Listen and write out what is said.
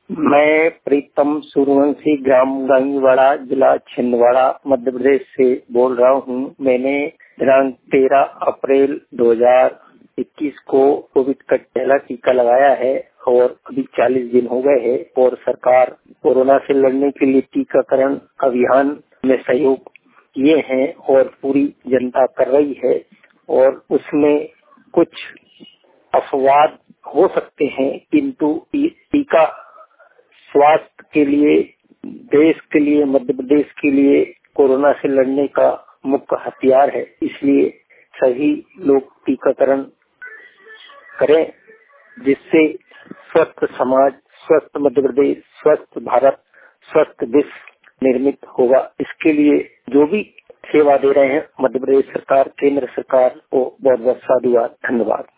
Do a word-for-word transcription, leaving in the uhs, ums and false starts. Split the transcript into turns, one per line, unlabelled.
मैं प्रीतम सूर्यवंशी, ग्राम गांगीवाड़ा, जिला छिंदवाड़ा, मध्य प्रदेश से बोल रहा हूँ। मैंने दिनांक तेरह अप्रैल दो हज़ार इक्कीस को कोविड का पहला टीका लगाया है और अभी चालीस दिन हो गए हैं और सरकार कोरोना से लड़ने के लिए टीकाकरण अभियान में सहयोग किए हैं और पूरी जनता कर रही है और उसमें कुछ अपवाद हो सकते हैं, किंतु टीका स्वास्थ्य के लिए, देश के लिए, मध्य प्रदेश के लिए कोरोना से लड़ने का मुख्य हथियार है। इसलिए सभी लोग टीकाकरण करें, जिससे स्वस्थ समाज, स्वस्थ मध्य प्रदेश, स्वस्थ भारत, स्वस्थ विश्व निर्मित होगा। इसके लिए जो भी सेवा दे रहे हैं मध्य प्रदेश सरकार, केंद्र सरकार को बहुत बहुत साधुवाद, धन्यवाद।